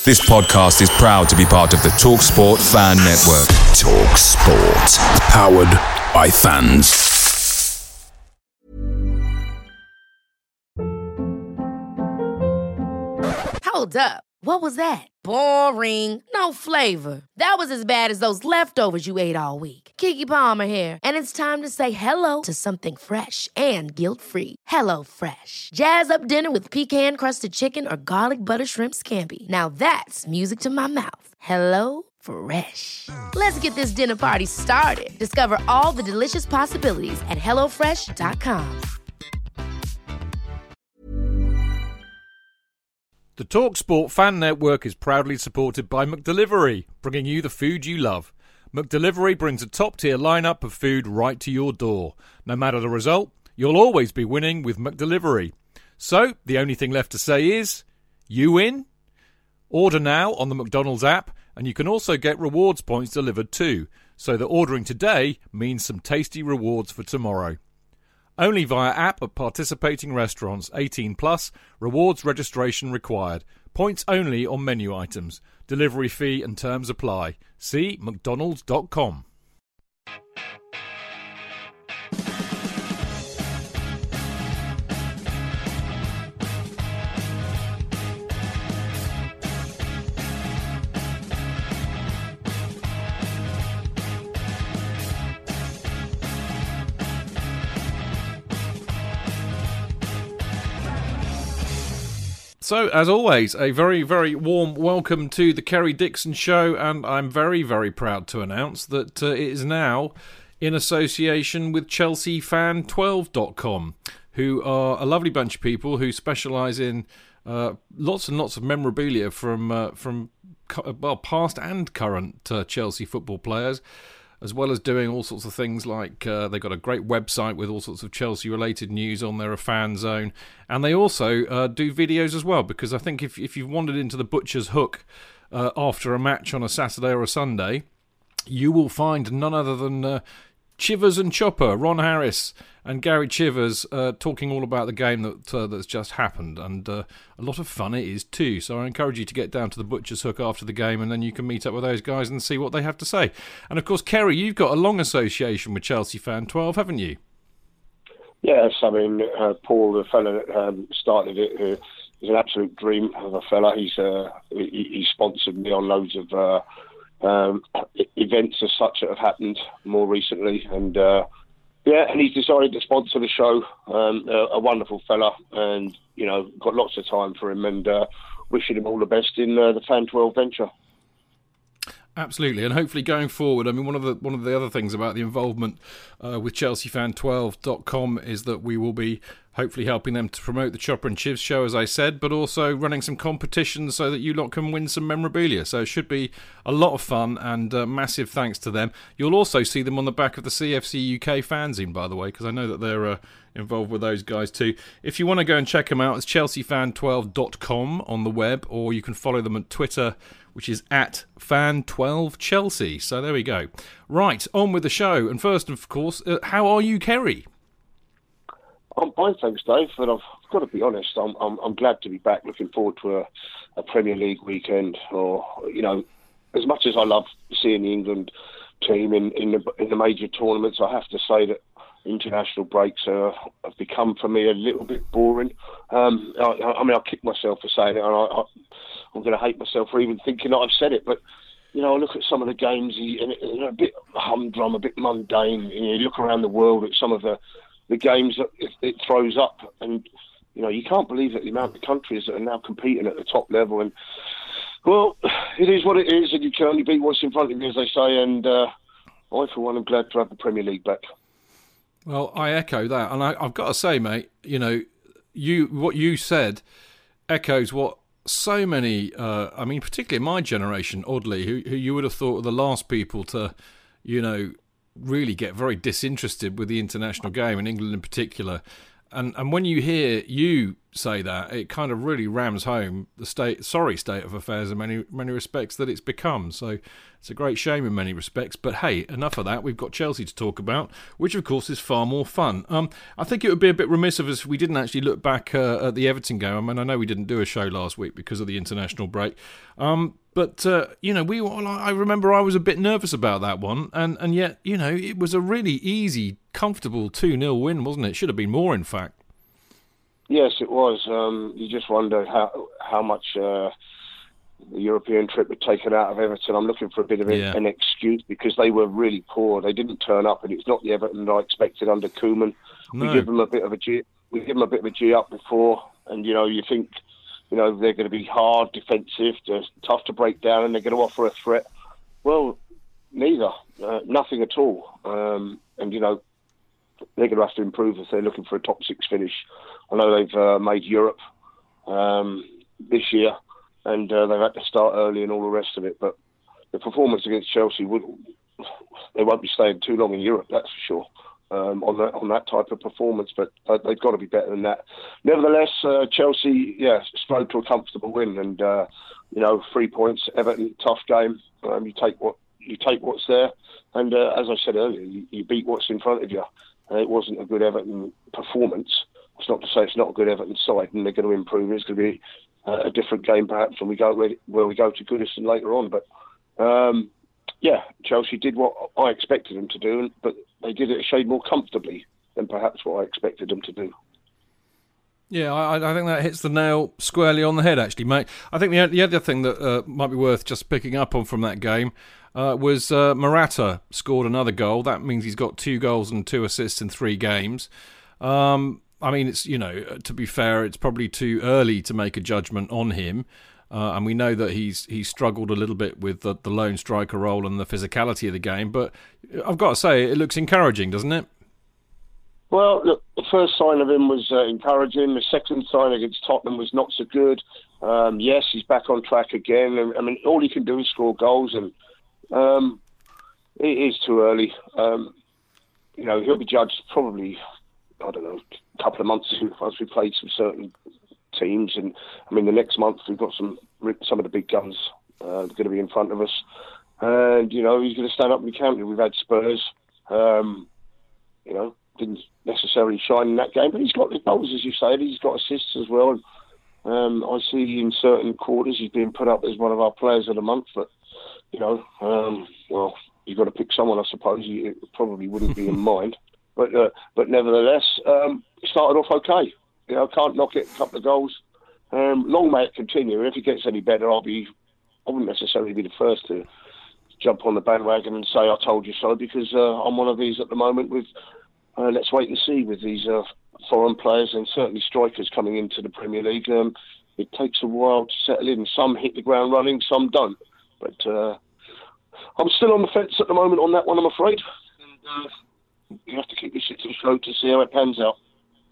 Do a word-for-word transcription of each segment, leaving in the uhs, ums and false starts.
This podcast is proud to be part of the TalkSport Fan Network. TalkSport. Powered by fans. Hold up. What was that? Boring. No flavor. That was as bad as those leftovers you ate all week. Keke Palmer here. And it's time to say hello to something fresh and guilt-free. Hello Fresh. Jazz up dinner with pecan-crusted chicken or garlic butter shrimp scampi. Now that's music to my mouth. Hello Fresh. Let's get this dinner party started. Discover all the delicious possibilities at hello fresh dot com. The TalkSport Fan Network is proudly supported by McDelivery, bringing you the food you love. McDelivery brings a top-tier lineup of food right to your door. No matter the result, you'll always be winning with McDelivery. So, the only thing left to say is, you win? Order now on the McDonald's app, and you can also get rewards points delivered too, so that ordering today means some tasty rewards for tomorrow. Only via app at participating restaurants. eighteen plus. Rewards registration required. Points only on menu items. Delivery fee and terms apply. See mcdonalds dot com. So, as always, a very, very warm welcome to the Kerry Dixon Show, and I'm very, very proud to announce that uh, it is now in association with Chelsea Fan twelve dot com, who are a lovely bunch of people who specialise in uh, lots and lots of memorabilia from, uh, from well, past and current uh, Chelsea football players, as well as doing all sorts of things like uh, they've got a great website with all sorts of Chelsea-related news on there, a fan zone. And they also uh, do videos as well, because I think if, if you've wandered into the Butcher's Hook uh, after a match on a Saturday or a Sunday, you will find none other than uh, Chivers and Chopper, Ron Harris and Gary Chivers, uh, talking all about the game that uh, that's just happened, and uh, a lot of fun it is too. So I encourage you to get down to the Butcher's Hook after the game, and then you can meet up with those guys and see what they have to say. And of course, Kerry, you've got a long association with Chelsea Fan twelve, haven't you? Yes, I mean, uh, Paul, the fella that um, started it, uh, is an absolute dream of a fella. He's uh, he, he sponsored me on loads of uh, um, events as such that have happened more recently, and uh, yeah, and he's decided to sponsor the show. Um, a, a wonderful fella, and you know, got lots of time for him, and uh, wishing him all the best in uh, the Fan twelve venture. Absolutely, and hopefully going forward, I mean, one of the one of the other things about the involvement uh, with Chelsea Fan twelve dot com is that we will be hopefully helping them to promote the Chopper and Chivs show, as I said, but also running some competitions so that you lot can win some memorabilia. So it should be a lot of fun, and uh, massive thanks to them. You'll also see them on the back of the C F C U K fanzine, by the way, because I know that they're uh, involved with those guys too. If you want to go and check them out, it's chelsea fan twelve dot com on the web, or you can follow them on Twitter, which is at fan twelve chelsea. So there we go. Right, on with the show. And first, of course, uh, how are you, Kerry? I'm fine, thanks, Dave. But I've got to be honest. I'm I'm, I'm glad to be back. Looking forward to a, a Premier League weekend. Or you know, as much as I love seeing the England team in in the in the major tournaments, I have to say that international breaks uh, have become for me a little bit boring. Um, I, I mean, I kick myself for saying it, and I, I, I'm going to hate myself for even thinking that I've said it. But you know, I look at some of the games, and they're a bit humdrum, a bit mundane. You know, you look around the world at some of the the games that it, it throws up, and you know, you can't believe that the amount of countries that are now competing at the top level. And well, it is what it is, and you can only beat what's in front of you, as they say. And uh, I, for one, am glad to have the Premier League back. Well, I echo that, and I, I've got to say, mate, you know, you what you said echoes what so many, uh, I mean, particularly my generation, oddly, who, who you would have thought were the last people to, you know, really get very disinterested with the international game, in England in particular. And and when you hear you say that, it kind of really rams home the state, sorry state of affairs in many many respects that it's become. So it's a great shame in many respects. But hey, enough of that. We've got Chelsea to talk about, which of course is far more fun. Um, I think it would be a bit remiss of us if we didn't actually look back uh, at the Everton game. I mean, I know we didn't do a show last week because of the international break. Um, but, uh, you know, we. I remember I was a bit nervous about that one. And, and yet, you know, it was a really easy, comfortable two nil win, wasn't it? It should have been more, in fact. Yes, it was. Um, you just wonder how how much uh, the European trip had taken out of Everton. I'm looking for a bit of a, Yeah. an excuse because they were really poor. They didn't turn up, and it's not the Everton that I expected under Koeman. No. We give them a bit of a G. We give them a bit of a G up before, and you know you think you know they're going to be hard, defensive, they're tough to break down, and they're going to offer a threat. Well, neither, uh, nothing at all. Um, and you know. They're going to have to improve if they're looking for a top six finish. I know they've uh, made Europe um, this year, and uh, they've had to start early and all the rest of it. But the performance against Chelsea, would, they won't be staying too long in Europe, that's for sure, um, on that on that type of performance. But uh, they've got to be better than that. Nevertheless, uh, Chelsea, yeah, strode to a comfortable win, and uh, you know, three points. Everton, tough game. Um, you take what you take what's there, and uh, as I said earlier, you, you beat what's in front of you. Uh, it wasn't a good Everton performance. It's not to say it's not a good Everton side, and they're going to improve. It's going to be uh, a different game perhaps when we go where, where we go to Goodison later on. But um, yeah, Chelsea did what I expected them to do, but they did it a shade more comfortably than perhaps what I expected them to do. Yeah, I, I think that hits the nail squarely on the head, actually, mate. I think the, the other thing that uh, might be worth just picking up on from that game uh, was uh, Morata scored another goal. That means he's got two goals and two assists in three games. Um, I mean, it's you know, to be fair, it's probably too early to make a judgment on him. Uh, and we know that he's he's struggled a little bit with the, the lone striker role and the physicality of the game. But I've got to say, it looks encouraging, doesn't it? Well, look, the first sign of him was uh, encouraging. The second sign against Tottenham was not so good. Um, yes, he's back on track again. I mean, all he can do is score goals, and um, it is too early. Um, you know, he'll be judged probably, I don't know, a couple of months once we played some certain teams. And I mean, the next month we've got some some of the big guns uh, going to be in front of us, and you know, he's going to stand up and be counted. We've had Spurs, um, you know. Didn't necessarily shine in that game, but he's got the goals, as you say. He's got assists as well. And, um, I see in certain quarters he's being put up as one of our players of the month. But you know, um, well, you've got to pick someone, I suppose. It probably wouldn't be in mind, but uh, but nevertheless, um, it started off okay. You know, can't knock it. A couple of goals. Um, long may it continue. And if it gets any better, I'll be. I wouldn't necessarily be the first to jump on the bandwagon and say I told you so, because uh, I'm one of these at the moment with. Uh, let's wait and see with these uh, foreign players and certainly strikers coming into the Premier League. Um, it takes a while to settle in. Some hit the ground running, some don't. But uh, I'm still on the fence at the moment on that one, I'm afraid. And, uh, you have to keep your shit to the show to see how it pans out.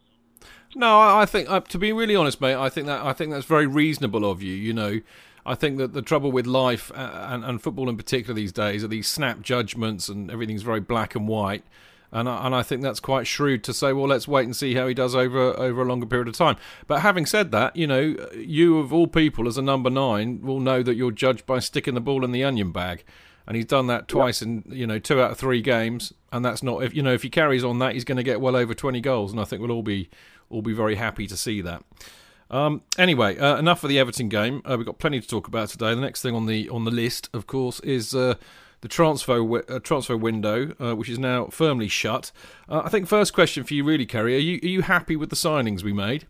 No, I think uh, to be really honest, mate, I think that I think that's very reasonable of you. You know, I think that the trouble with life uh, and, and football in particular these days are these snap judgments and everything's very black and white. And I, and I think that's quite shrewd to say, well, let's wait and see how he does over over a longer period of time. But having said that, you know, you of all people as a number nine will know that you're judged by sticking the ball in the onion bag. And he's done that twice in, you know, two out of three games. And that's not, if you know, if he carries on that, he's going to get well over twenty goals. And I think we'll all be all be very happy to see that. Um, anyway, uh, enough of the Everton game. Uh, we've got plenty to talk about today. The next thing on the on the list, of course, is... Uh, The transfer wi- uh, transfer window, uh, which is now firmly shut. Uh, I think first question for you, really, Kerry, are you are you happy with the signings we made?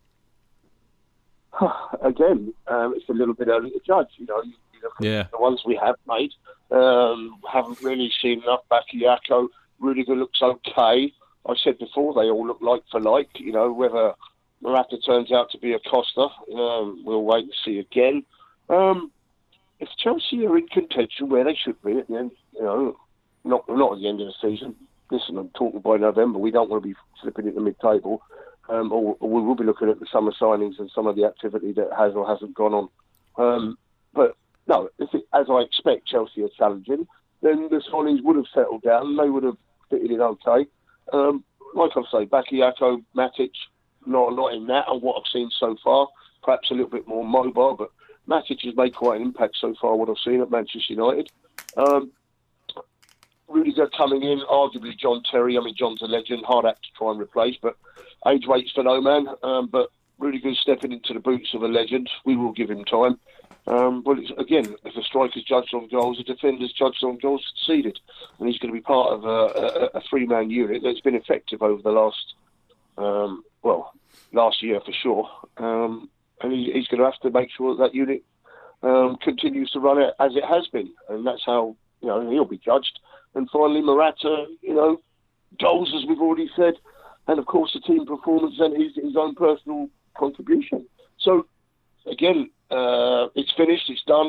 Again, um, it's a little bit early to judge. You know, you, you look at Yeah. the ones we have made. Um, haven't really seen enough. Bakayoko, Rudiger looks okay. I said before they all look like for like. You know, whether Morata turns out to be a Costa, um, we'll wait and see again. Um, If Chelsea are in contention where they should be at the end, you know, not not at the end of the season. Listen, I'm talking by November. We don't want to be slipping into mid-table, um, or, or we will be looking at the summer signings and some of the activity that has or hasn't gone on. Um, but no, if it, as I expect, Chelsea are challenging, then the signings would have settled down. And they would have fitted in okay. Um, like I say, Bakayoko, Matic, not not in that and what I've seen so far. Perhaps a little bit more mobile, but Matic has made quite an impact so far. What I've seen at Manchester United. Um, Rudiger coming in, arguably John Terry. I mean, John's a legend, hard act to try and replace, but age waits for no man. Um, but Rudiger's stepping into the boots of a legend. We will give him time. Um, but it's, again, if a striker's judged on goals, a defender's judged on goals conceded, and he's going to be part of a, a, a three-man unit that's been effective over the last, um, well, last year for sure. Um, and he, he's going to have to make sure that that unit um, continues to run it as it has been, and that's how, you know, he'll be judged. And finally, Morata, you know, goals, as we've already said, and of course the team performance and his, his own personal contribution. So, again, uh, it's finished, it's done.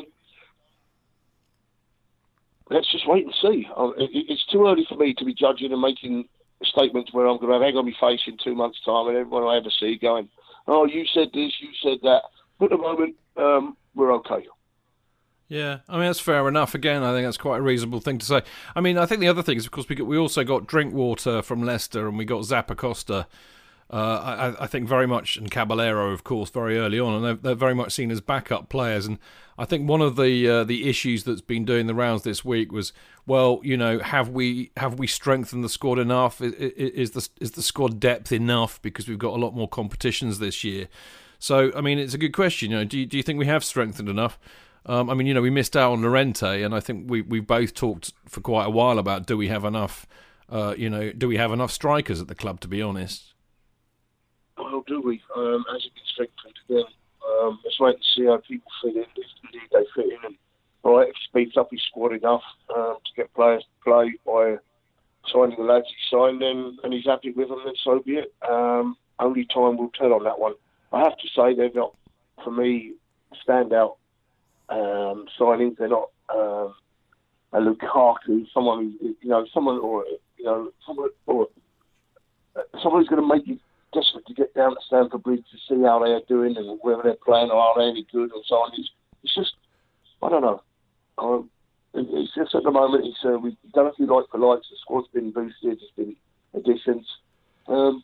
Let's just wait and see. Uh, it, it's too early for me to be judging and making statements where I'm going to have egg on my face in two months' time and everyone I ever see going, oh, you said this, you said that. But at the moment, um, we're okay. Yeah, I mean, that's fair enough. Again, I think that's quite a reasonable thing to say. I mean, I think the other thing is, of course, we got, we also got Drinkwater from Leicester and we got Zappacosta, uh, I, I think very much, and Caballero, of course, very early on, and they're, they're very much seen as backup players. And I think one of the uh, the issues that's been doing the rounds this week was, well, you know, have we have we strengthened the squad enough? Is, is the is the squad depth enough? Because we've got a lot more competitions this year. So, I mean, it's a good question. You know, do you, do you think we have strengthened enough? Um, I mean, you know, we missed out on Llorente, and I think we we both talked for quite a while about do we have enough, uh, you know, do we have enough strikers at the club? To be honest, well, do we? Um, has it been strengthened again? Um, let's wait and see how people fit in. If indeed they fit in, and all right, if he speeds up his squad enough um, to get players to play by signing the lads he signed, then and he's happy with them, then so be it. Um, only time will tell on that one. I have to say they're not, for me, standout. Um, signings. They're not um, a Lukaku, someone who, you know, someone or you know, someone or uh, someone who's going to make you desperate to get down to Stamford Bridge to see how they are doing and whether they're playing or are they any good and so on. It's, it's just, I don't know. Um, it, it's just at the moment. It's uh, we've done a few like for likes. The squad's been boosted. There's been additions. Um,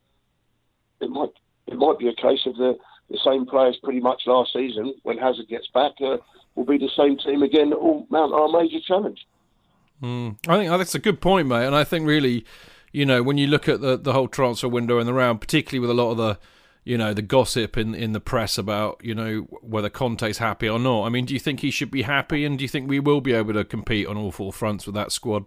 it might it might be a case of the. The same players pretty much last season, when Hazard gets back, uh, will be the same team again that will mount our major challenge. Mm. I think that's a good point, mate. And I think really, you know, when you look at the, the whole transfer window and the round, particularly with a lot of the, you know, the gossip in, in the press about, you know, whether Conte's happy or not. I mean, do you think he should be happy, and do you think we will be able to compete on all four fronts with that squad?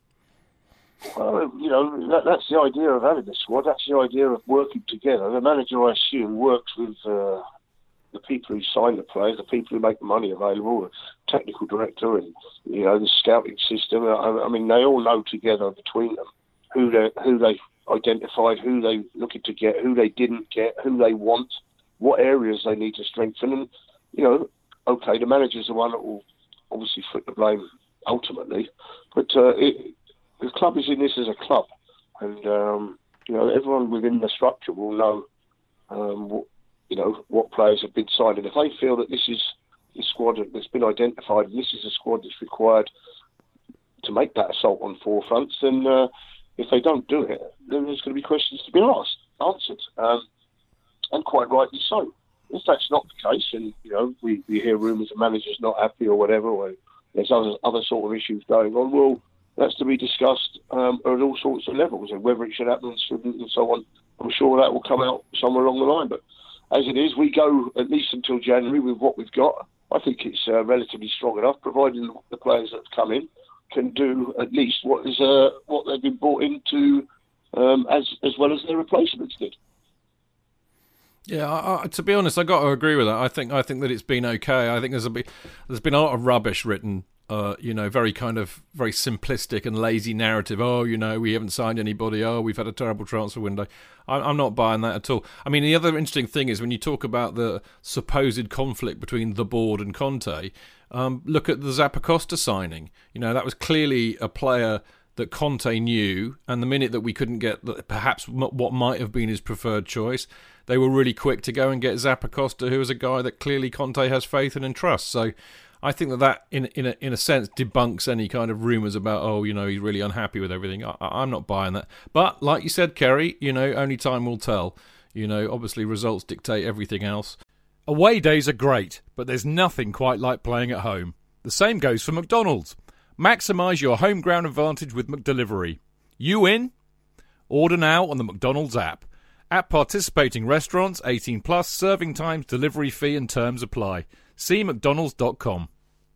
Well, you know, that, that's the idea of having the squad. That's the idea of working together. The manager, I assume, works with uh, the people who sign the players, the people who make the money available, the technical director, and you know, the scouting system. I, I mean, they all know together between them who they who they identified, who they looking to get, who they didn't get, who they want, what areas they need to strengthen. And you know, okay, the manager's the one that will obviously foot the blame ultimately, but uh, it. The club is in this as a club, and um, you know, everyone within the structure will know, um, what, you know, what players have been signed, and if they feel that this is the squad that's been identified, and this is a squad that's required to make that assault on four fronts, then uh, if they don't do it, then there's going to be questions to be asked, answered, um, and quite rightly so. If that's not the case, and you know, we, we hear rumours the manager's not happy or whatever, or there's other other sort of issues going on, well, that's to be discussed um, at all sorts of levels, and whether it should happen and shouldn't and so on. I'm sure that will come out somewhere along the line. But as it is, we go at least until January with what we've got. I think it's uh, relatively strong enough, providing the players that have come in can do at least what is uh, what they've been brought into, um, as as well as their replacements did. Yeah, I, I, to be honest, I got to agree with that. I think I think that it's been okay. I think there's a bit, there's been a lot of rubbish written. Uh, you know, very kind of very simplistic and lazy narrative. Oh, you know, we haven't signed anybody. Oh, we've had a terrible transfer window. I'm, I'm not buying that at all. I mean, the other interesting thing is when you talk about the supposed conflict between the board and Conte, um, look at the Zappacosta signing. You know, that was clearly a player that Conte knew, and the minute that we couldn't get perhaps what might have been his preferred choice, they were really quick to go and get Zappacosta, who is a guy that clearly Conte has faith in and trusts. So I think that that, in in a, in a sense, debunks any kind of rumours about, oh, you know, he's really unhappy with everything. I, I'm not buying that. But like you said, Kerry, you know, only time will tell. You know, obviously results dictate everything else. Away days are great, but there's nothing quite like playing at home. The same goes for McDonald's. Maximise your home ground advantage with McDelivery. You in? Order now on the McDonald's app. At participating restaurants, eighteen plus, serving times, delivery fee and terms apply. See mcdonalds dot com.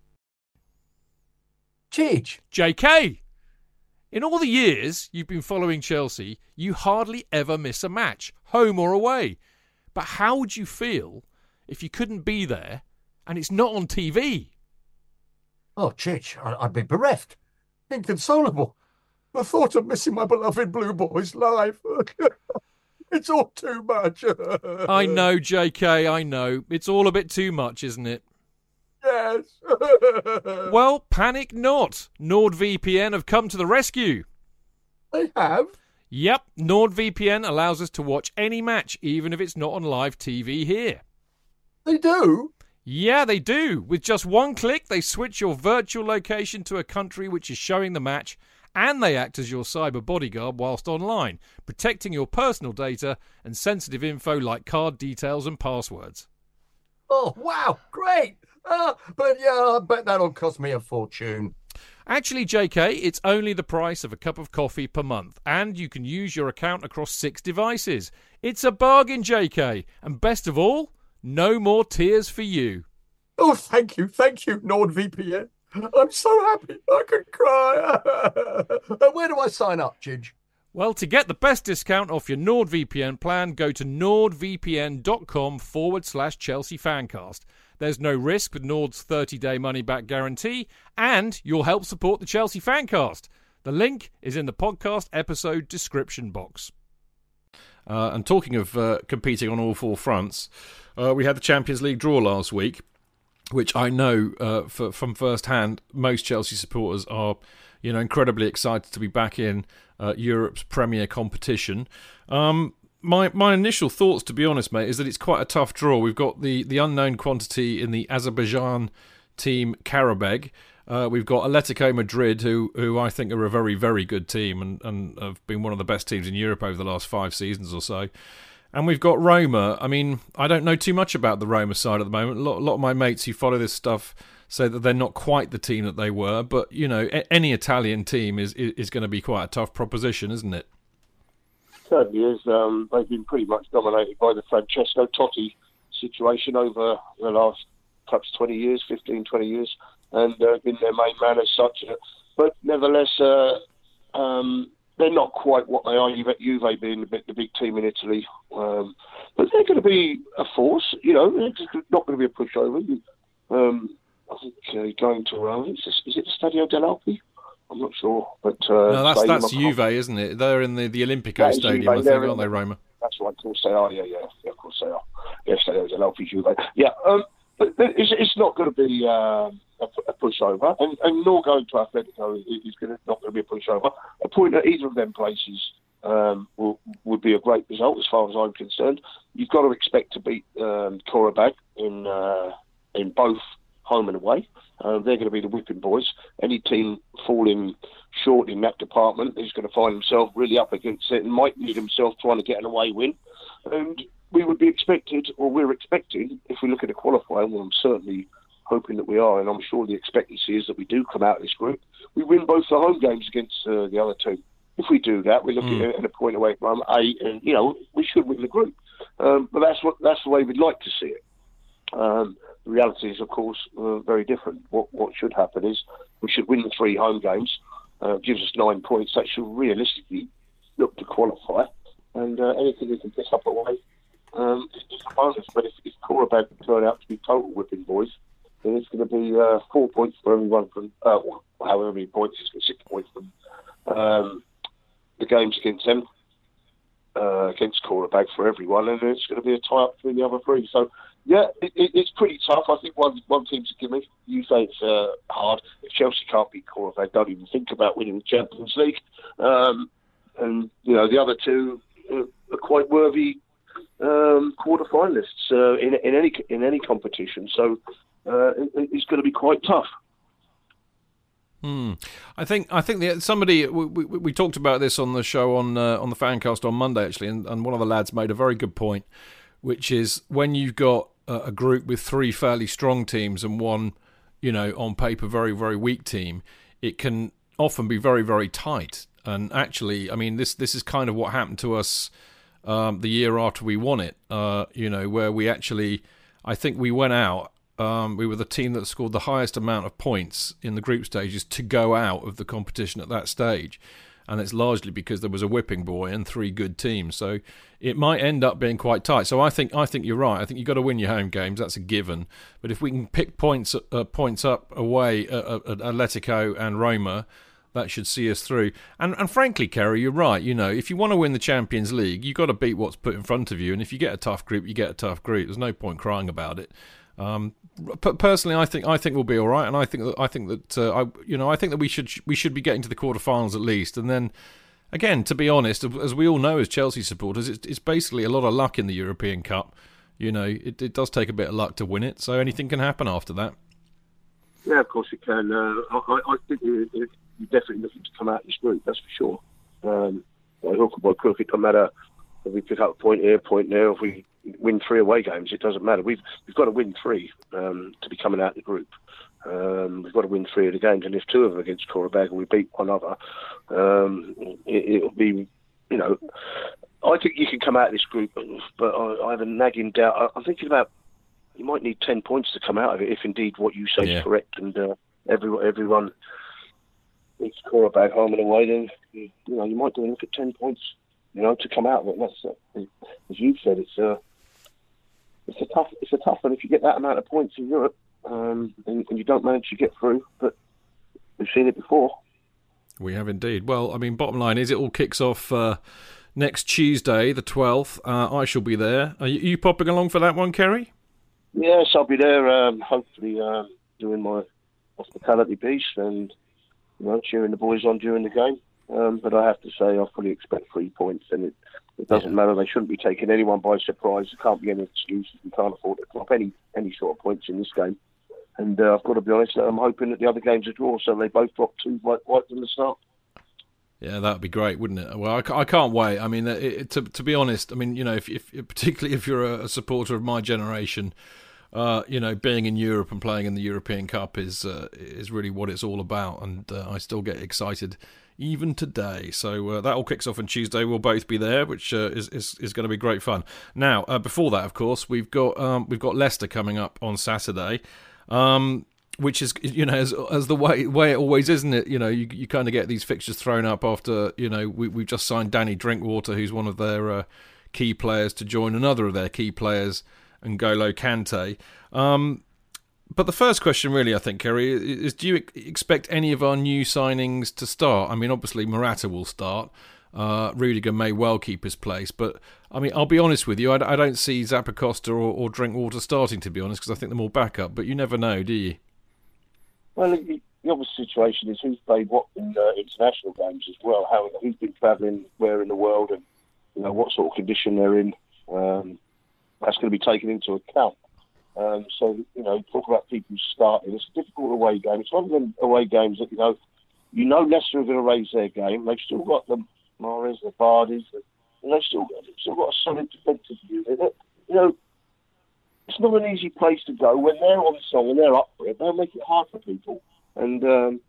Chidge. J K! In all the years you've been following Chelsea, you hardly ever miss a match, home or away. But how would you feel if you couldn't be there and it's not on T V? Oh, Chidge, I'd be bereft. Inconsolable. The thought of missing my beloved Blue Boys live. It's all too much. I know, J K, I know. It's all a bit too much, isn't it? Yes. Well, panic not. NordVPN have come to the rescue. They have? Yep, NordVPN allows us to watch any match, even if it's not on live T V here. They do? Yeah, they do. With just one click, they switch your virtual location to a country which is showing the match, and they act as your cyber bodyguard whilst online, protecting your personal data and sensitive info like card details and passwords. Oh, wow, great. Uh, but yeah, I bet that'll cost me a fortune. Actually, J K, it's only the price of a cup of coffee per month, and you can use your account across six devices. It's a bargain, J K, and best of all, no more tears for you. Oh, thank you, thank you, NordVPN. I'm so happy I could cry. Where do I sign up, Chidge? Well, to get the best discount off your NordVPN plan, go to nordvpn.com forward slash Chelsea Fancast. There's no risk with Nord's thirty-day money-back guarantee, and you'll help support the Chelsea Fancast. The link is in the podcast episode description box. Uh, and talking of uh, competing on all four fronts, uh, we had the Champions League draw last week, which I know uh, for, from first hand, most Chelsea supporters are, you know, incredibly excited to be back in uh, Europe's premier competition. Um, my my initial thoughts, to be honest, mate, is that it's quite a tough draw. We've got the, the unknown quantity in the Azerbaijan team Karabag. Uh, we've got Atletico Madrid, who who I think are a very, very good team and, and have been one of the best teams in Europe over the last five seasons or so. And we've got Roma. I mean, I don't know too much about the Roma side at the moment. A lot, a lot of my mates who follow this stuff say that they're not quite the team that they were. But, you know, a- any Italian team is, is, is going to be quite a tough proposition, isn't it? Certainly is. Um, they've been pretty much dominated by the Francesco Totti situation over the last perhaps twenty years, fifteen, twenty years, and uh, been their main man as such. But nevertheless, uh, um, they're not quite what they are, Juve being the big, the big team in Italy. Um, but they're going to be a force, you know, they're not going to be a pushover. Um, I think uh, going to Rome, is, is it the Stadio dell'Alpi? I'm not sure. But uh, No, that's, that's Stadium, Juve, isn't it? They're in the, the Olimpico That is Stadium, Juve. I think, They're aren't in- they, Roma? That's right, of course they are, yeah, yeah, yeah, of course they are. Yeah, Stadio dell'Alpi, Juve. Yeah, um, but it's, it's not going to be uh, a, a pushover, and, and nor going to Atletico is going to, not going to be a pushover. A point at either of them places um, will, would be a great result as far as I'm concerned. You've got to expect to beat um, Karabag in uh, in both home and away. Uh, they're going to be the whipping boys. Any team falling short in that department is going to find himself really up against it and might need himself trying to get an away win. And we would be expected, or we're expecting, if we look at the qualifier, well, I'm certainly hoping that we are, and I'm sure the expectancy is that we do come out of this group, we win both the home games against uh, the other two. If we do that, we're looking mm. at a point away from eight, and, you know, we should win the group. Um, but that's what that's the way we'd like to see it. Um, the reality is, of course, uh, very different. What what should happen is we should win the three home games, uh, gives us nine points. That should realistically look to qualify, and uh, anything we can pick up away um, is a bonus. But if, if Karabag turn out to be total whipping boys, then it's going to be uh, four points for everyone from, uh, however many points, it's going to be six points from um, the games against them, uh, against Karabag for everyone, and it's going to be a tie-up between the other three. So, yeah, it, it, it's pretty tough. I think one one team's a gimme. You say it's uh, hard. If Chelsea can't beat Karabag, don't even think about winning the Champions League. Um, and, you know, the other two uh, are quite worthy um, quarter-finalists uh, in, in any in any competition. So uh, it, it's going to be quite tough. Hmm. I think I think the, somebody we, we, we talked about this on the show on uh, on the Fancast on Monday actually, and, and one of the lads made a very good point, which is when you've got a, a group with three fairly strong teams and one, you know, on paper very very weak team, it can often be very very tight. And actually, I mean, this this is kind of what happened to us um, the year after we won it. Uh, you know, where we actually, I think we went out. Um, we were the team that scored the highest amount of points in the group stages to go out of the competition at that stage. And it's largely because there was a whipping boy and three good teams. So it might end up being quite tight. So I think I think you're right. I think you've got to win your home games. That's a given. But if we can pick points uh, points up away at, at Atletico and Roma, that should see us through. And and frankly, Kerry, you're right. You know, if you want to win the Champions League, you've got to beat what's put in front of you. And if you get a tough group, you get a tough group. There's no point crying about it. Um, personally, I think I think we'll be all right, and I think that I think that uh, I you know I think that we should we should be getting to the quarterfinals at least, and then again, to be honest, as we all know as Chelsea supporters, it's, it's basically a lot of luck in the European Cup. You know, it, it does take a bit of luck to win it, so anything can happen after that. Yeah, of course it can. Uh, I, I think you're definitely looking to come out of this group, that's for sure. Um, by hook or by crook, it doesn't matter if we pick up a point here, a point there, if we win three away games, it doesn't matter. We've we've got to win three um, to be coming out of the group. Um, we've got to win three of the games, and if two of them against Qarabag and we beat one other, um, it, it'll be, you know, I think you can come out of this group, but I, I have a nagging doubt. I, I'm thinking about you might need ten points to come out of it if indeed what you say yeah. is correct, and uh, everyone everyone beats Qarabag home and away. Then you know you might do a look at ten points, you know, to come out of it. And that's uh, as you said, it's a uh, it's a tough it's a tough one if you get that amount of points in Europe um, and, and you don't manage to get through. But we've seen it before. We have indeed. Well, I mean, bottom line is it all kicks off uh, next Tuesday, the twelfth. Uh, I shall be there. Are you, are you popping along for that one, Kerry? Yes, I'll be there. Um, hopefully, uh, doing my hospitality piece and you know cheering the boys on during the game. Um, but I have to say, I fully expect three points, and it, it doesn't yeah. matter. They shouldn't be taking anyone by surprise. There can't be any excuses. We can't afford to drop any any sort of points in this game. And uh, I've got to be honest, I'm hoping that the other game's a draw, so they both drop two right, right from the start. Yeah, that would be great, wouldn't it? Well, I, I can't wait. I mean, it, it, to to be honest, I mean, you know, if, if particularly if you're a, a supporter of my generation, uh, you know, being in Europe and playing in the European Cup is uh, is really what it's all about, and uh, I still get excited even today. So uh, that all kicks off on Tuesday. We'll both be there, which uh, is, is is going to be great fun. Now, uh, before that, of course, we've got um, we've got Leicester coming up on Saturday. Um, which is, you know, as as the way way it always is, isn't it? You know, you you kind of get these fixtures thrown up after, you know, we we've just signed Danny Drinkwater, who's one of their uh, key players, to join another of their key players, N'Golo Kante. Um, but the first question, really, I think, Kerry, is: do you expect any of our new signings to start? I mean, obviously, Morata will start. Uh, Rudiger may well keep his place, but I mean, I'll be honest with you, I, I don't see Zappacosta or, or Drinkwater starting, to be honest, because I think they're more backup. But you never know, do you? Well, the, the obvious situation is who's played what in uh, international games as well. How who's been travelling where in the world, and you know what sort of condition they're in. Um, that's going to be taken into account. Um, so you know, talk about people starting. It's a difficult away game. It's one of them away games that you know, you know, Leicester are going to raise their game. They've still got the Mahrez, the Vardys, and they've still got, they've still got a solid defensive unit. You know. It's not an easy place to go. When they're on song and they're up for it, they'll make it hard for people. And, um,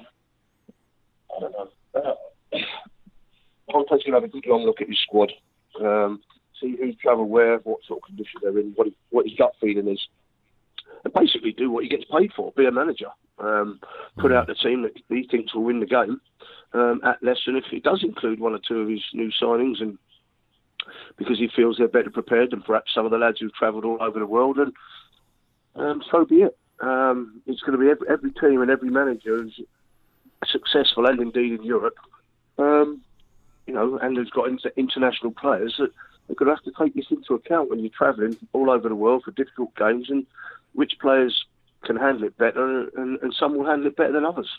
I don't know. Uh, Conte's going to have a good long look at his squad. Um, see who's travelled where, what sort of condition they're in, what his, what his gut feeling is. And basically do what he gets paid for, be a manager. Um, put out the team that he thinks will win the game um, at Leicester. And if it does include one or two of his new signings, and because he feels they're better prepared than perhaps some of the lads who've travelled all over the world, and um, so be it. Um, it's going to be every, every team and every manager who's successful, and indeed in Europe, um, you know, and who's got inter- international players, that they're going to have to take this into account when you're travelling all over the world for difficult games, and which players can handle it better, and, and some will handle it better than others.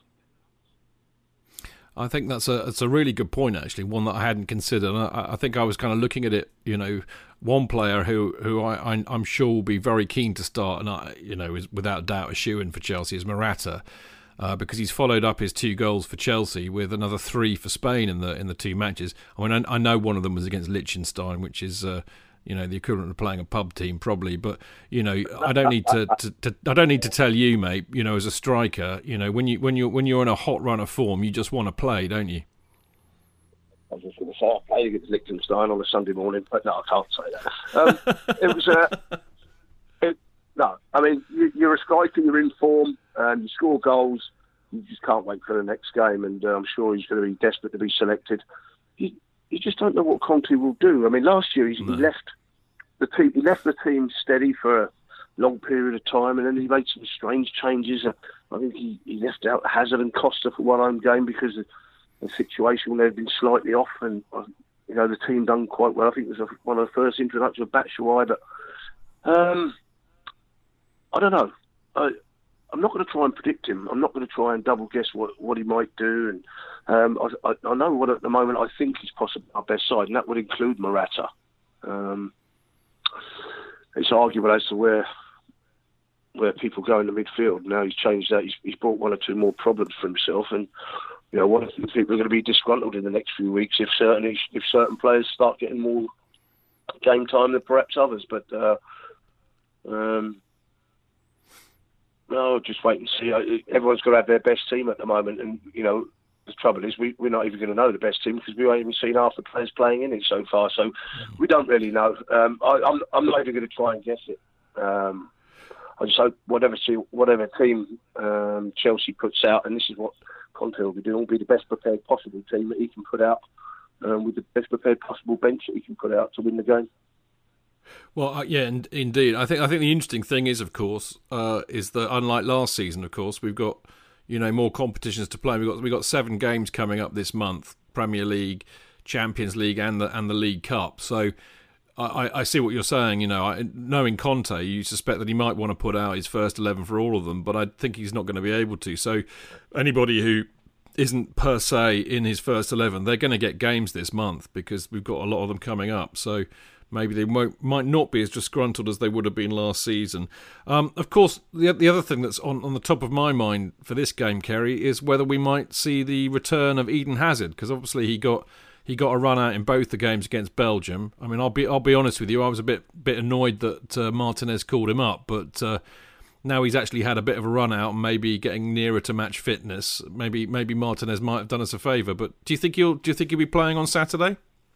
I think that's a that's a really good point, actually, one that I hadn't considered. I, I think I was kind of looking at it, you know, one player who who I, I, I'm sure will be very keen to start, and I, you know, is without doubt a shoo-in for Chelsea, is Morata. uh, because he's followed up his two goals for Chelsea with another three for Spain in the in the two matches. I mean, I, I know one of them was against Liechtenstein, which is uh, you know the equivalent of playing a pub team probably. But you know, I don't need to, to, to I don't need to tell you, mate. You know, as a striker, you know when you when you when you're in a hot run of form, you just want to play, don't you? I was just going to say, I played against Liechtenstein on a Sunday morning, but no, I can't say that. Um, it was, uh, it, no, I mean, you, you're a striker, you're in form, and you score goals, you just can't wait for the next game, and uh, I'm sure he's going to be desperate to be selected. You, you just don't know what Conte will do. I mean, last year he, no. he left the team, he left the team steady for a long period of time, and then he made some strange changes. I think he, he left out Hazard and Costa for one home game because of the situation they've been slightly off, and you know the team done quite well. I think it was a, one of the first introductions of Batshuayi, but um, I don't know. I, I'm not going to try and predict him. I'm not going to try and double guess what, what he might do. And um, I, I, I know what at the moment I think is possibly our best side, and that would include Morata. Um, it's arguable as to where where people go in the midfield. Now he's changed that. He's, he's brought one or two more problems for himself, and you know, one of the people are going to be disgruntled in the next few weeks if certain if certain players start getting more game time than perhaps others. But uh, um, no, just wait and see. Everyone's got to have their best team at the moment, and you know, the trouble is we, we're not even going to know the best team because we haven't even seen half the players playing in it so far. So we don't really know. Um, I, I'm I'm not even going to try and guess it. Um, I just hope whatever whatever team um, Chelsea puts out, and this is what Conte will be doing, will be the best prepared possible team that he can put out, um, with the best prepared possible bench that he can put out to win the game. Well, uh, yeah, and, indeed. I think I think the interesting thing is, of course, uh, is that unlike last season, of course, we've got you know more competitions to play. We've got we've got seven games coming up this month: Premier League, Champions League, and the and the League Cup. So. I, I see what you're saying. You know, I, knowing Conte, you suspect that he might want to put out his first eleven for all of them, but I think he's not going to be able to. So, anybody who isn't per se in his first eleven, they're going to get games this month because we've got a lot of them coming up. So, maybe they won't, might not be as disgruntled as they would have been last season. Um, of course, the the other thing that's on, on the top of my mind for this game, Kerry, is whether we might see the return of Eden Hazard, because obviously he got. He got a run out in both the games against Belgium. I mean, I'll be I'll be honest with you. I was a bit bit annoyed that uh, Martinez called him up, but uh, now he's actually had a bit of a run out and maybe getting nearer to match fitness. Maybe maybe Martinez might have done us a favour. But do you think he'll do you think he'll be playing on Saturday?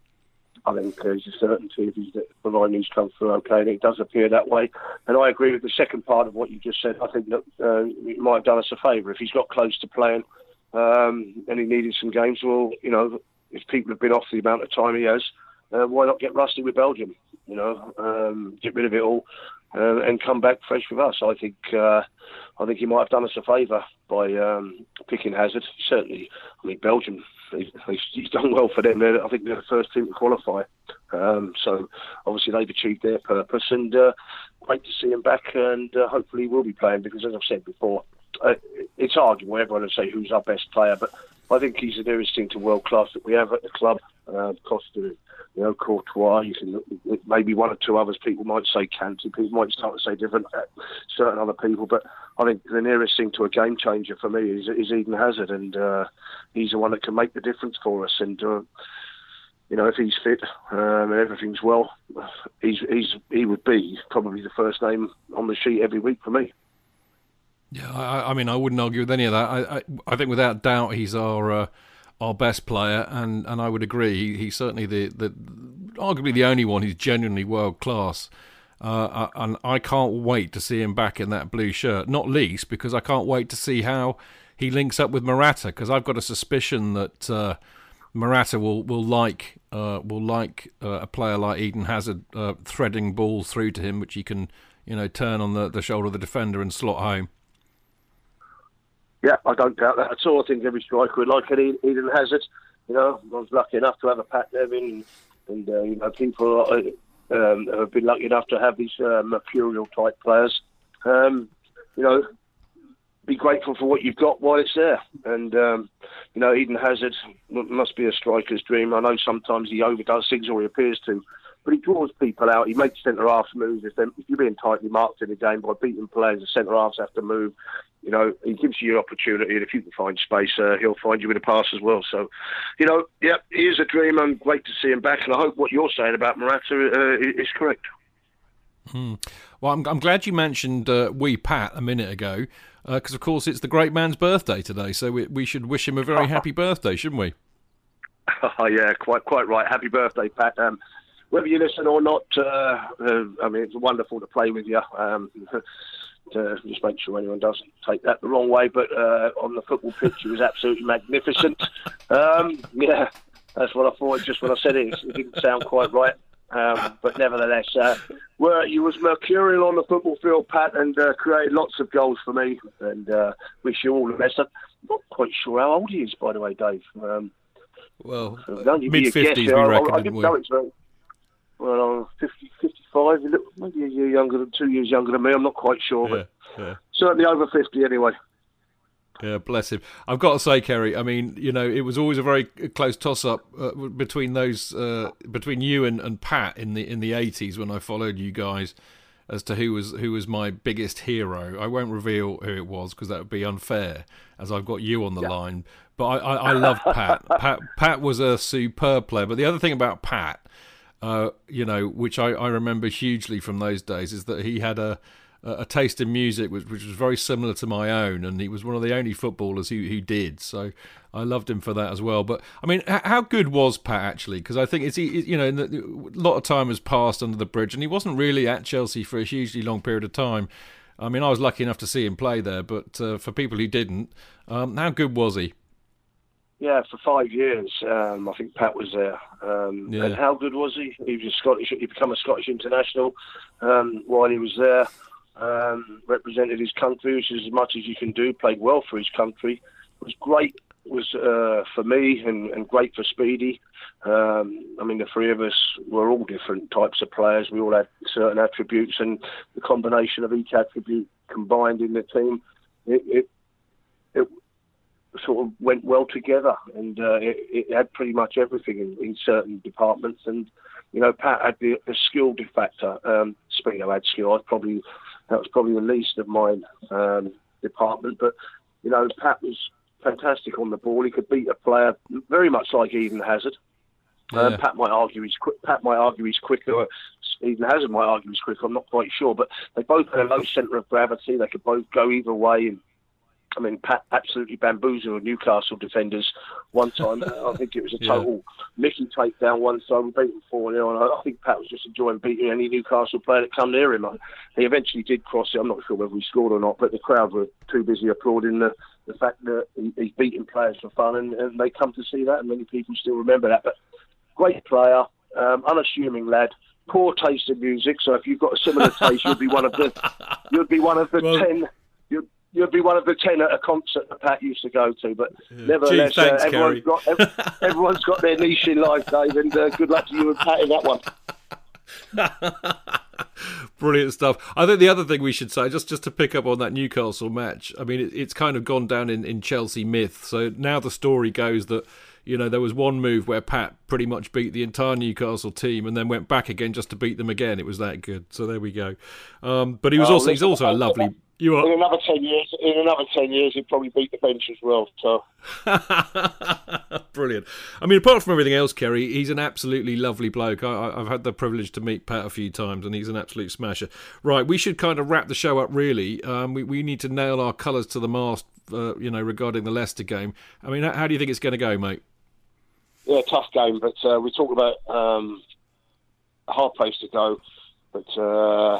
I think there's a certainty if he's providing he's come through okay, and it does appear that way. And I agree with the second part of what you just said. I think that uh, he might have done us a favour if he's got close to playing um, and he needed some games. Well, you know. If people have been off the amount of time he has, uh, why not get rusty with Belgium? You know, um, get rid of it all uh, and come back fresh with us. I think uh, I think he might have done us a favour by um, picking Hazard. Certainly, I mean Belgium. He's, he's done well for them. They're, I think they're the first team to qualify. Um, so obviously they've achieved their purpose, and uh, great to see him back. And uh, hopefully he will be playing because, as I've said before, uh, it's arguable. Everyone will say who's our best player, but I think he's the nearest thing to world class that we have at the club. Uh, Costa, you know, Courtois. You can look, maybe one or two others. People might say Kante. People might start to say different, uh, certain other people. But I think the nearest thing to a game changer for me is, is Eden Hazard, and uh, he's the one that can make the difference for us. And uh, you know, if he's fit um, and everything's well, he's he's he would be probably the first name on the sheet every week for me. Yeah, I, I mean, I wouldn't argue with any of that. I, I, I think without doubt he's our uh, our best player, and, and I would agree. He, he's certainly the, the arguably the only one who's genuinely world class. Uh, and I can't wait to see him back in that blue shirt. Not least because I can't wait to see how he links up with Morata. Because I've got a suspicion that uh, Morata will will like uh, will like uh, a player like Eden Hazard uh, threading balls through to him, which he can you know turn on the, the shoulder of the defender and slot home. Yeah, I don't doubt that at all. I think every striker would like an Eden Hazard. You know, I was lucky enough to have a Pat Nevin, and, and uh, you know, people uh, um, have been lucky enough to have these uh, mercurial type players. Um, you know, be grateful for what you've got while it's there. And um, you know, Eden Hazard must be a striker's dream. I know sometimes he overdoes things, or he appears to, but he draws people out. He makes centre halves moves. If, if you're being tightly marked in the game by beating players, the centre halves have to move. you know, he gives you opportunity, and if you can find space, uh, he'll find you with a pass as well. So, you know, yeah, he is a dream, and great to see him back, and I hope what you're saying about Morata uh, is correct. Hmm. Well, I'm, I'm glad you mentioned uh, wee Pat a minute ago, because, uh, of course, it's the great man's birthday today, so we, we should wish him a very happy birthday, shouldn't we? Oh, yeah, quite quite right. Happy birthday, Pat. Um, whether you listen or not, uh, uh, I mean, it's wonderful to play with you. Um, to just make sure anyone doesn't take that the wrong way, but uh, on the football pitch, it was absolutely magnificent. Um, yeah, that's what I thought just when I said it. It didn't sound quite right. Um, but nevertheless, uh, well, you was mercurial on the football field, Pat, and uh, created lots of goals for me. And uh, wish you all the best. I'm not quite sure how old he is, by the way, Dave. Um, well, mid fifties, we reckon, I, I didn't didn't we? know it's very, well, I'm fifty, fifty-five, maybe a year younger than two years younger than me. I'm not quite sure, Yeah, but yeah. certainly over fifty anyway. Yeah, bless him. I've got to say, Kerry, I mean, you know, it was always a very close toss-up uh, between those, uh, between you and, and Pat in the in the eighties when I followed you guys as to who was who was my biggest hero. I won't reveal who it was because that would be unfair, as I've got you on the Yeah. line. But I, I, I loved Pat. Pat. Pat was a superb player. But the other thing about Pat, uh, you know, which I, I remember hugely from those days, is that he had a a taste in music which, which was very similar to my own, and he was one of the only footballers who, who did. So I loved him for that as well. But I mean, how good was Pat actually? Because I think it's you know a lot of time has passed under the bridge, and he wasn't really at Chelsea for a hugely long period of time. I mean, I was lucky enough to see him play there, but uh, for people who didn't, um, how good was he? Yeah, for five years, um, I think Pat was there. Um, Yeah. And how good was he? He was a Scottish. He became a Scottish international um, while he was there. Um, represented his country, which is as much as you can do. Played well for his country. It was great. Was uh, for me and, and great for Speedy. Um, I mean, the three of us were all different types of players. We all had certain attributes, and the combination of each attribute combined in the team, it, it, it sort of went well together, and uh, it, it had pretty much everything in, in certain departments. And you know, Pat had the, the skill factor. Um, Speedo had skill. I was probably that was probably the least of my um, department, but you know, Pat was fantastic on the ball. He could beat a player very much like Eden Hazard. Yeah. Um, Pat might argue he's quick. Pat might argue he's quicker. Eden Hazard might argue he's quicker. I'm not quite sure, but they both had a low centre of gravity. They could both go either way. And I mean, Pat absolutely bamboozled Newcastle defenders one time. I think it was a total yeah. Mickey takedown one time. We beat them four nil, and I think Pat was just enjoying beating any Newcastle player that come near him. He eventually did cross it. I'm not sure whether he scored or not, but the crowd were too busy applauding the, the fact that he, he's beating players for fun, and, and they come to see that, and many people still remember that. But great player, um, unassuming lad. Poor taste in music, so if you've got a similar taste, you'll be one of the you'll be one of the well, ten. You'll, you'll be one of the ten at a concert that Pat used to go to. But yeah. nevertheless, Gee, thanks, uh, everyone's got every, everyone's got their niche in life, Dave, and uh, good luck to you and Pat in that one. Brilliant stuff. I think the other thing we should say, just, just to pick up on that Newcastle match, I mean, it, it's kind of gone down in, in Chelsea myth. So now the story goes that, you know, there was one move where Pat pretty much beat the entire Newcastle team and then went back again just to beat them again. It was that good. So there we go. Um, but he was oh, also he's also a lovely. You are in another ten years. In another ten years, he'd probably beat the bench as well. So brilliant. I mean, apart from everything else, Kerry, he's an absolutely lovely bloke. I, I've had the privilege to meet Pat a few times, and he's an absolute smasher. Right, we should kind of wrap the show up. Really, um, we we need to nail our colours to the mast. Uh, you know, regarding the Leicester game. I mean, how, how do you think it's going to go, mate? Yeah, tough game, but uh, we talk about um, a hard place to go, but uh,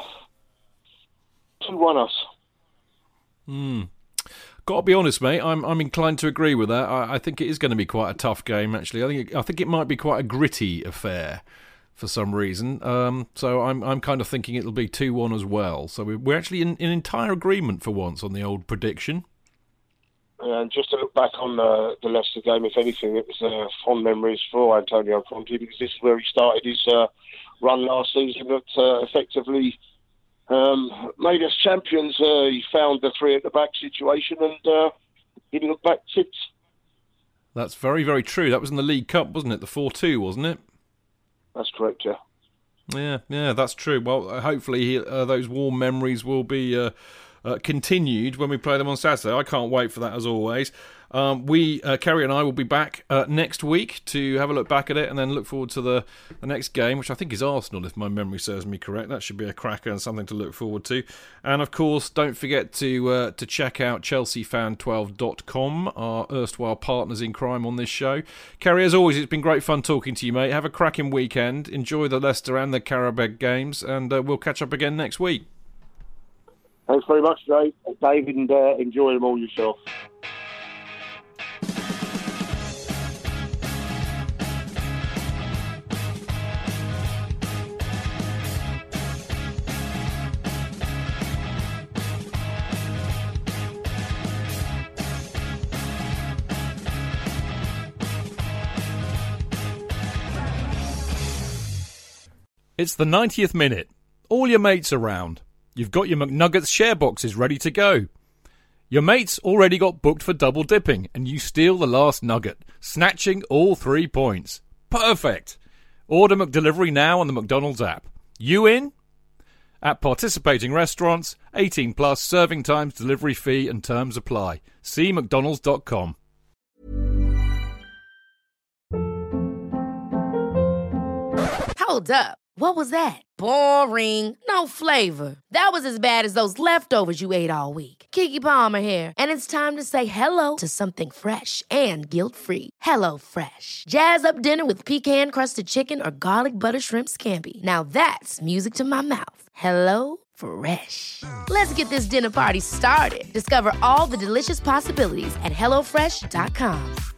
two one us. Hmm. Got to be honest, mate. I'm I'm inclined to agree with that. I, I think it is going to be quite a tough game. Actually, I think it, I think it might be quite a gritty affair for some reason. Um, so I'm I'm kind of thinking it'll be two one as well. So we're, we're actually in, in entire agreement for once on the old prediction. And just to look back on uh, the Leicester game, if anything, it was uh, fond memories for Antonio Conte, because this is where he started his uh, run last season that uh, effectively um, made us champions. Uh, he found the three at the back situation, and uh, he didn't look back since. That's very, very true. That was in the League Cup, wasn't it? The four two, wasn't it? That's correct, yeah. Yeah, yeah, that's true. Well, uh, hopefully he, uh, those warm memories will be... Uh, uh, continued when we play them on Saturday. I can't wait for that, as always. Um, we, uh, Kerry and I, will be back uh, next week to have a look back at it and then look forward to the, the next game, which I think is Arsenal, if my memory serves me correct. That should be a cracker and something to look forward to. And, of course, don't forget to uh, to check out chelsea fan twelve dot com, our erstwhile partners in crime on this show. Kerry, as always, it's been great fun talking to you, mate. Have a cracking weekend. Enjoy the Leicester and the Qarabag games, and uh, we'll catch up again next week. Thanks very much, Dave. David, and uh, enjoy them all yourself. It's the ninetieth minute. All your mates around. You've got your McNuggets share boxes ready to go. Your mates already got booked for double dipping, and you steal the last nugget, snatching all three points. Perfect. Order McDelivery now on the McDonald's app. You in? At participating restaurants, eighteen plus, serving times, delivery fee and terms apply. See mcdonalds dot com. Hold up. What was that? Boring. No flavor. That was as bad as those leftovers you ate all week. Keke Palmer here, and it's time to say hello to something fresh and guilt-free. Hello Fresh. Jazz up dinner with pecan-crusted chicken or garlic butter shrimp scampi. Now that's music to my mouth. Hello Fresh. Let's get this dinner party started. Discover all the delicious possibilities at hello fresh dot com.